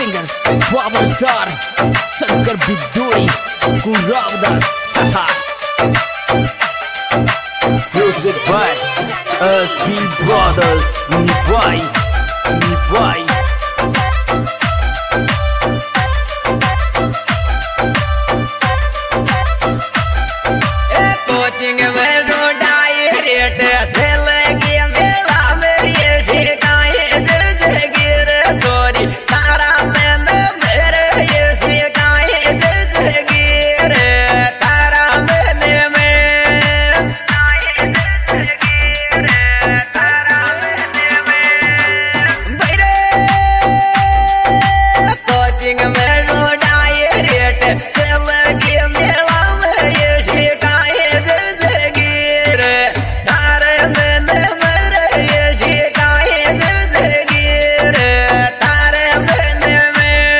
Singer power star Shankar बिद्दुई कुरावदास सहा music by SP Brothers Nivai coaching में रोडाई रेट से लगी मेला में ये शिकाए जगीर चोरी तारा में मेरे ये शिकाए जगीर तारा में तारा बैरे कोचिंग में रोडाई रेट से लगी मेला में ये शिकाए जगीर तारे में मेरे ये शिकाए जगीर तारे में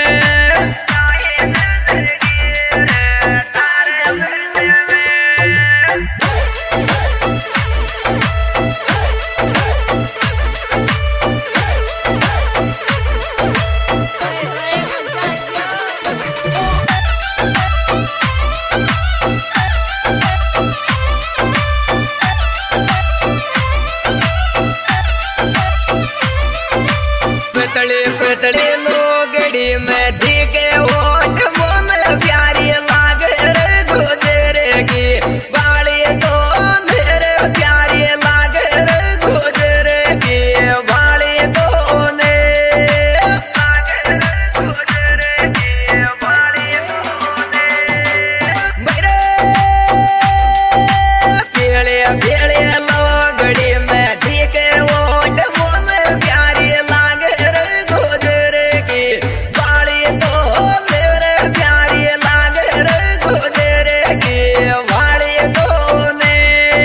पतले लोगड़ी में दिखे ओट मन प्यारी लाग रे गुजरे की बाली तो मेरे प्यारी लाग रे गुजरे की बाली तो ने गुजरे की बाली तो ने बरे पीले पीले लोगड़ी में दिखे ओट मन प्यारी लाग रे गुजरे की बाली तो मेरे प्यारी लाग रे गुजरे की बाली तो ने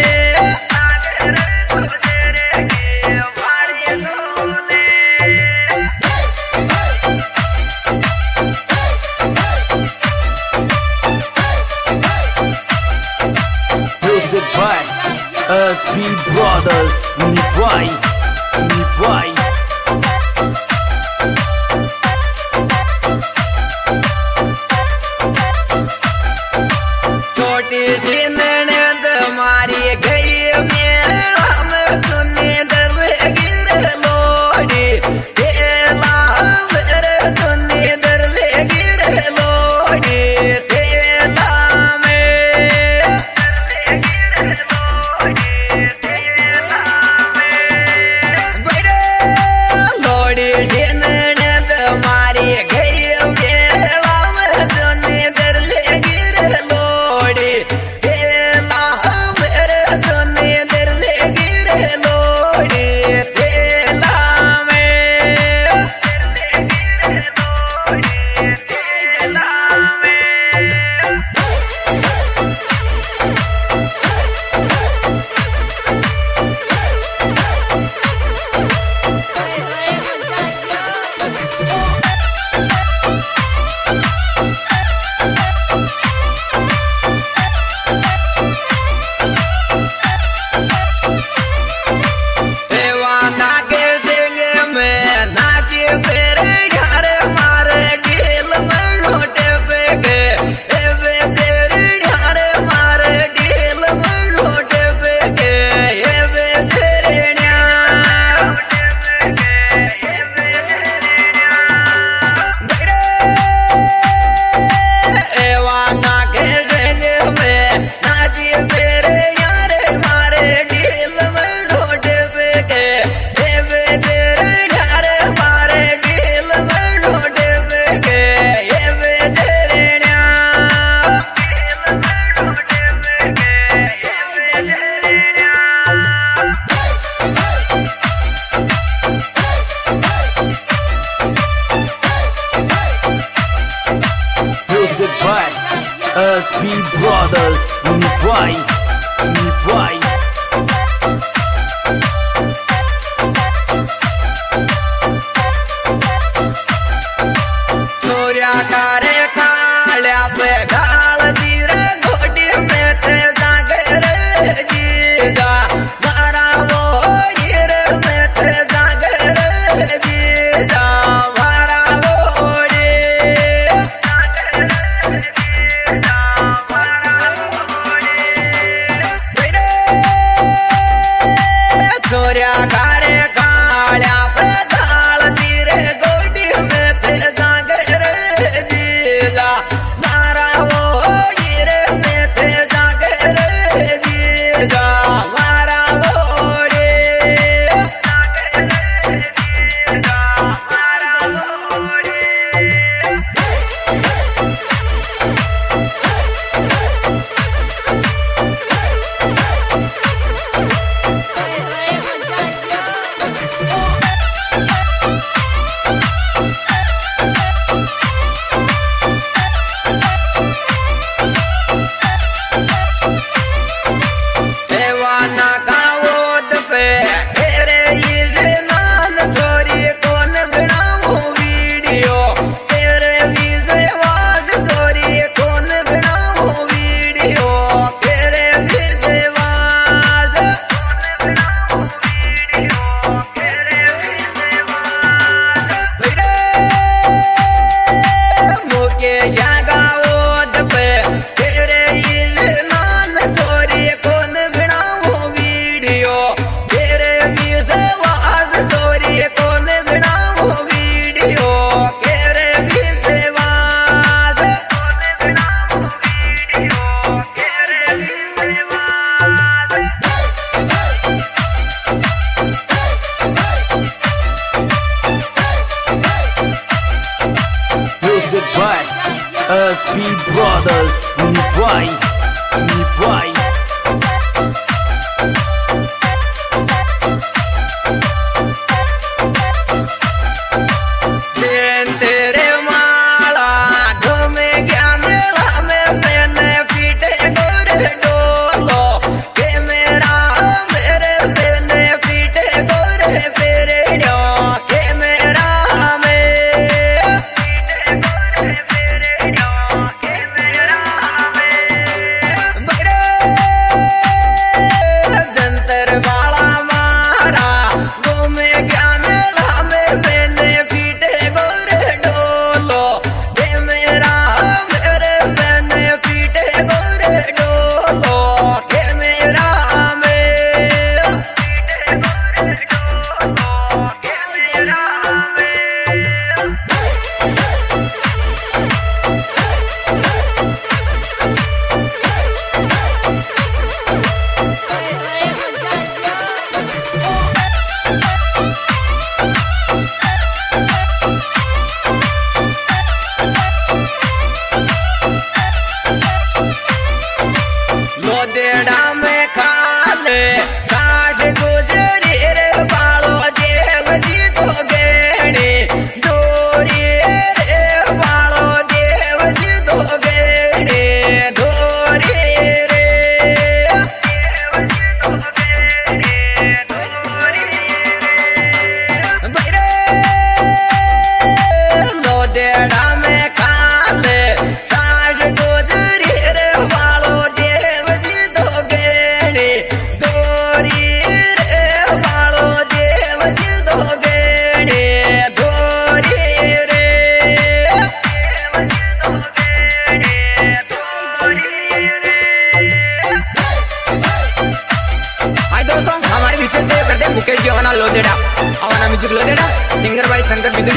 गुजरे की बाली तो ने music by SP Brothers Nivai छोटी सी ननद मारी गई मेला में तूने दर गिर लोड़ी तेला मेरे तूने दर गिर लोड़ी तेला में गिर लोड़ी तेला में बड़े लोड़ी सी ननद मारी गई मेला में तूने दर गिर लोड़ी तेला मेरे तूने दर गिर लोड़ी तेला में गिर लोड़ी तेला में देवाना के सिंग में नाचे फिर घर मारे ढील में लोटे पे गए एवे तेर घर मारे ढील में लोटे पे गए एवे तेरण्या देवाना के सिंग में नाचे फिर यार मारे ढील में लोटे पे गए एवे तेर घर मारे ढील में लोटे पे गए एवे तेरण्या लोटे पे गए एवे तेरण्या music by SP Brothers Nivai सूर्या कारे काल्या पे गाल दीर घोटी में ते जागर जीजा मारा वो हीर में ते जागर जीजा मारा वो Music by SP Brothers. Nivai, Nivai. Mukesh ji अवना लोदेड़ा अवना म्यूजिक लोदेड़ा सिंगर भाई शंकर